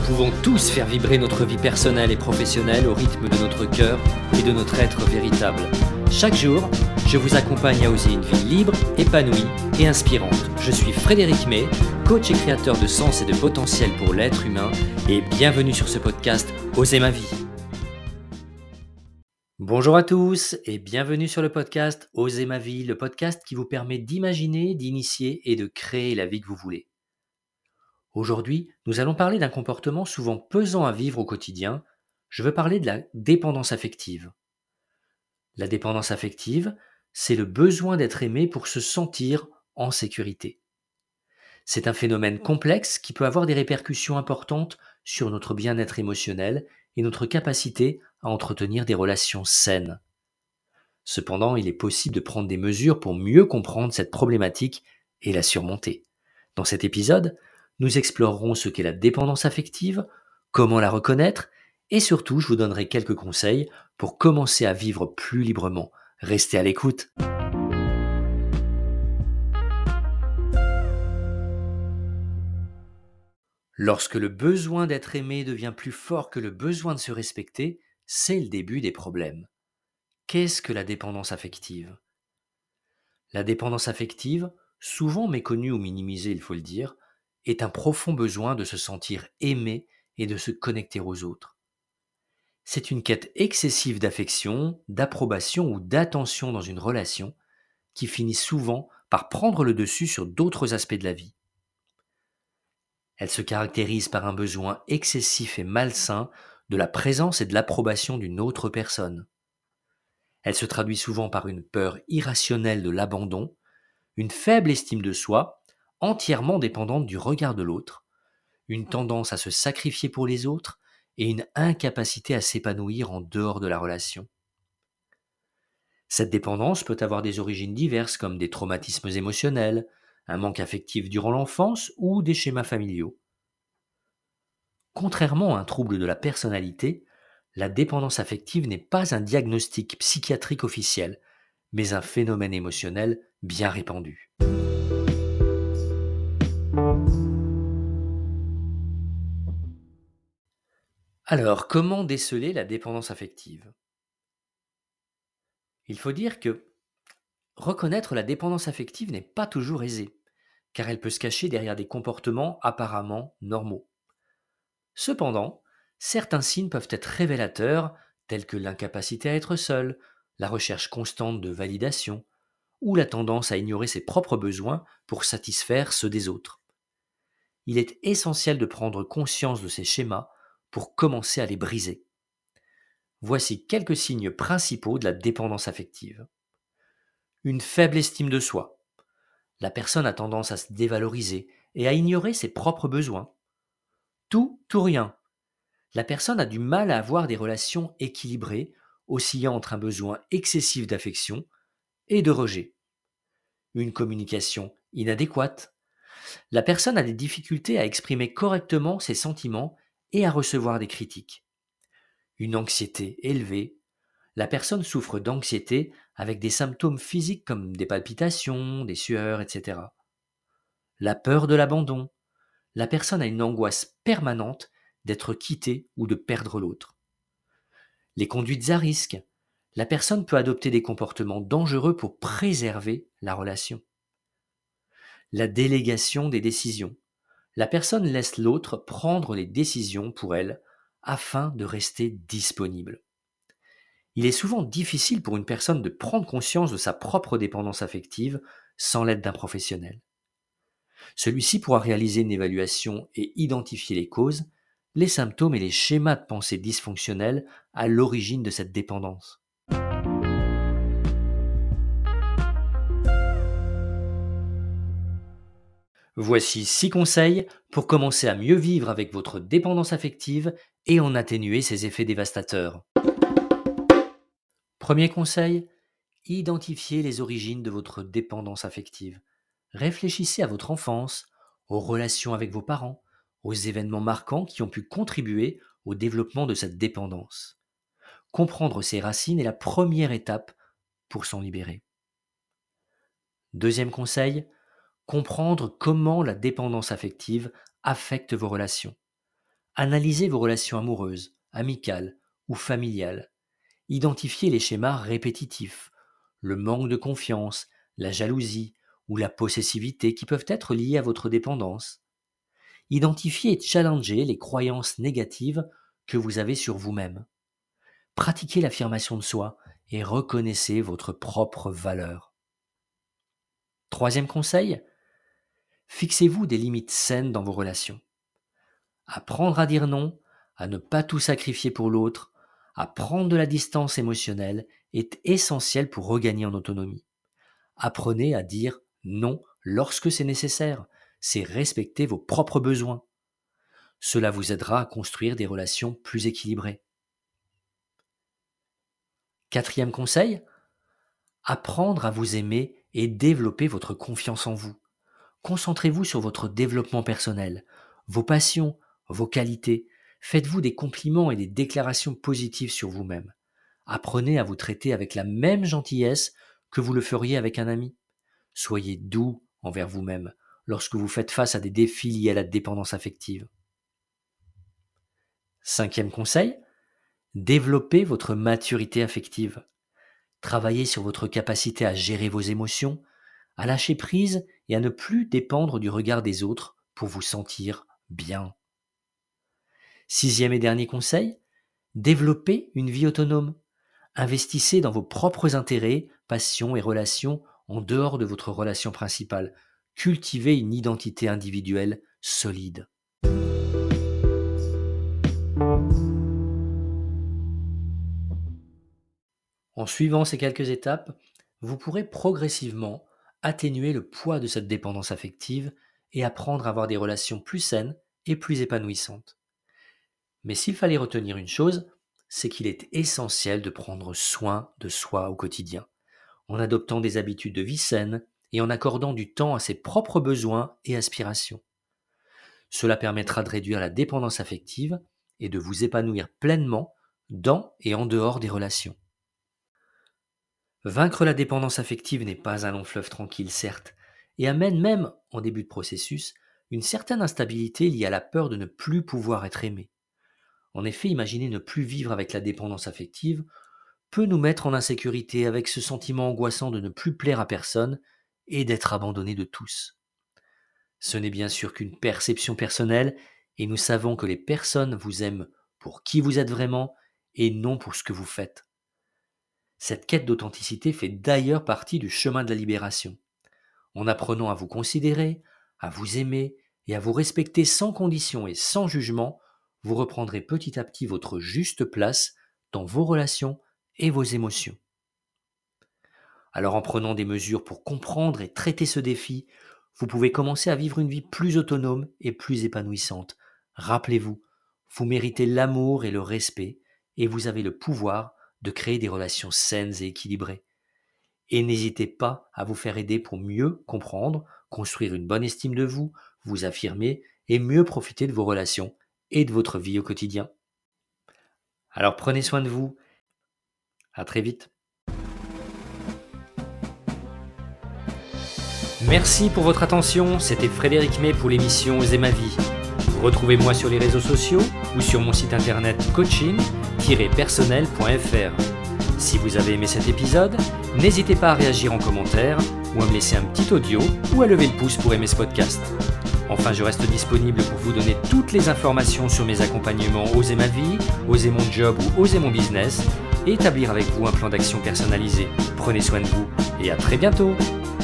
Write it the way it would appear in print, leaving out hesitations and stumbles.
pouvons tous faire vibrer notre vie personnelle et professionnelle au rythme de notre cœur et de notre être véritable. Chaque jour, je vous accompagne à oser une vie libre, épanouie et inspirante. Je suis Frédéric May, coach et créateur de sens et de potentiel pour l'être humain, et bienvenue sur ce podcast Oser ma vie. Bonjour à tous et bienvenue sur le podcast Oser ma vie, le podcast qui vous permet d'imaginer, d'initier et de créer la vie que vous voulez. Aujourd'hui, nous allons parler d'un comportement souvent pesant à vivre au quotidien. Je veux parler de la dépendance affective. La dépendance affective, c'est le besoin d'être aimé pour se sentir en sécurité. C'est un phénomène complexe qui peut avoir des répercussions importantes sur notre bien-être émotionnel et notre capacité à entretenir des relations saines. Cependant, il est possible de prendre des mesures pour mieux comprendre cette problématique et la surmonter. Dans cet épisode, nous explorerons ce qu'est la dépendance affective, comment la reconnaître, et surtout, je vous donnerai quelques conseils pour commencer à vivre plus librement. Restez à l'écoute. Lorsque le besoin d'être aimé devient plus fort que le besoin de se respecter, c'est le début des problèmes. Qu'est-ce que la dépendance affective ? La dépendance affective, souvent méconnue ou minimisée, il faut le dire, est un profond besoin de se sentir aimé et de se connecter aux autres. C'est une quête excessive d'affection, d'approbation ou d'attention dans une relation qui finit souvent par prendre le dessus sur d'autres aspects de la vie. Elle se caractérise par un besoin excessif et malsain de la présence et de l'approbation d'une autre personne. Elle se traduit souvent par une peur irrationnelle de l'abandon, une faible estime de soi, entièrement dépendante du regard de l'autre, une tendance à se sacrifier pour les autres et une incapacité à s'épanouir en dehors de la relation. Cette dépendance peut avoir des origines diverses comme des traumatismes émotionnels, un manque affectif durant l'enfance ou des schémas familiaux. Contrairement à un trouble de la personnalité, la dépendance affective n'est pas un diagnostic psychiatrique officiel, mais un phénomène émotionnel bien répandu. Alors, comment déceler la dépendance affective ? Il faut dire que reconnaître la dépendance affective n'est pas toujours aisé, car elle peut se cacher derrière des comportements apparemment normaux. Cependant, certains signes peuvent être révélateurs, tels que l'incapacité à être seul, la recherche constante de validation, ou la tendance à ignorer ses propres besoins pour satisfaire ceux des autres. Il est essentiel de prendre conscience de ces schémas pour commencer à les briser. Voici quelques signes principaux de la dépendance affective. Une faible estime de soi. La personne a tendance à se dévaloriser et à ignorer ses propres besoins. Tout ou rien. La personne a du mal à avoir des relations équilibrées, oscillant entre un besoin excessif d'affection et de rejet. Une communication inadéquate. La personne a des difficultés à exprimer correctement ses sentiments et à recevoir des critiques. Une anxiété élevée. La personne souffre d'anxiété avec des symptômes physiques comme des palpitations, des sueurs, etc. La peur de l'abandon. La personne a une angoisse permanente d'être quittée ou de perdre l'autre. Les conduites à risque. La personne peut adopter des comportements dangereux pour préserver la relation. La délégation des décisions. La personne laisse l'autre prendre les décisions pour elle afin de rester disponible. Il est souvent difficile pour une personne de prendre conscience de sa propre dépendance affective sans l'aide d'un professionnel. Celui-ci pourra réaliser une évaluation et identifier les causes, les symptômes et les schémas de pensée dysfonctionnels à l'origine de cette dépendance. Voici 6 conseils pour commencer à mieux vivre avec votre dépendance affective et en atténuer ses effets dévastateurs. Premier conseil, identifiez les origines de votre dépendance affective. Réfléchissez à votre enfance, aux relations avec vos parents, aux événements marquants qui ont pu contribuer au développement de cette dépendance. Comprendre ses racines est la première étape pour s'en libérer. Deuxième conseil, comprendre comment la dépendance affective affecte vos relations. Analysez vos relations amoureuses, amicales ou familiales. Identifiez les schémas répétitifs, le manque de confiance, la jalousie ou la possessivité qui peuvent être liés à votre dépendance. Identifiez et challengez les croyances négatives que vous avez sur vous-même. Pratiquez l'affirmation de soi et reconnaissez votre propre valeur. Troisième conseil, fixez-vous des limites saines dans vos relations. Apprendre à dire non, à ne pas tout sacrifier pour l'autre, à prendre de la distance émotionnelle est essentiel pour regagner en autonomie. Apprenez à dire non lorsque c'est nécessaire, c'est respecter vos propres besoins. Cela vous aidera à construire des relations plus équilibrées. Quatrième conseil, apprendre à vous aimer et développer votre confiance en vous. Concentrez-vous sur votre développement personnel, vos passions, vos qualités. Faites-vous des compliments et des déclarations positives sur vous-même. Apprenez à vous traiter avec la même gentillesse que vous le feriez avec un ami. Soyez doux envers vous-même lorsque vous faites face à des défis liés à la dépendance affective. Cinquième conseil, développez votre maturité affective. Travaillez sur votre capacité à gérer vos émotions, à lâcher prise et à ne plus dépendre du regard des autres pour vous sentir bien. Sixième et dernier conseil, développez une vie autonome. Investissez dans vos propres intérêts, passions et relations en dehors de votre relation principale. Cultivez une identité individuelle solide. En suivant ces quelques étapes, vous pourrez progressivement atténuer le poids de cette dépendance affective et apprendre à avoir des relations plus saines et plus épanouissantes. Mais s'il fallait retenir une chose, c'est qu'il est essentiel de prendre soin de soi au quotidien, en adoptant des habitudes de vie saines et en accordant du temps à ses propres besoins et aspirations. Cela permettra de réduire la dépendance affective et de vous épanouir pleinement dans et en dehors des relations. Vaincre la dépendance affective n'est pas un long fleuve tranquille, certes, et amène même, en début de processus, une certaine instabilité liée à la peur de ne plus pouvoir être aimé. En effet, imaginer ne plus vivre avec la dépendance affective peut nous mettre en insécurité avec ce sentiment angoissant de ne plus plaire à personne et d'être abandonné de tous. Ce n'est bien sûr qu'une perception personnelle et nous savons que les personnes vous aiment pour qui vous êtes vraiment et non pour ce que vous faites. Cette quête d'authenticité fait d'ailleurs partie du chemin de la libération. En apprenant à vous considérer, à vous aimer et à vous respecter sans condition et sans jugement, vous reprendrez petit à petit votre juste place dans vos relations et vos émotions. Alors en prenant des mesures pour comprendre et traiter ce défi, vous pouvez commencer à vivre une vie plus autonome et plus épanouissante. Rappelez-vous, vous méritez l'amour et le respect et vous avez le pouvoir de créer des relations saines et équilibrées. Et n'hésitez pas à vous faire aider pour mieux comprendre, construire une bonne estime de vous, vous affirmer et mieux profiter de vos relations et de votre vie au quotidien. Alors prenez soin de vous. À très vite. Merci pour votre attention. C'était Frédéric May pour l'émission Oser ma vie. Retrouvez-moi sur les réseaux sociaux ou sur mon site internet coaching-personnel.fr. Si vous avez aimé cet épisode, n'hésitez pas à réagir en commentaire ou à me laisser un petit audio ou à lever le pouce pour aimer ce podcast. Enfin, je reste disponible pour vous donner toutes les informations sur mes accompagnements Oser ma vie, Oser mon job ou Oser mon business et établir avec vous un plan d'action personnalisé. Prenez soin de vous et à très bientôt.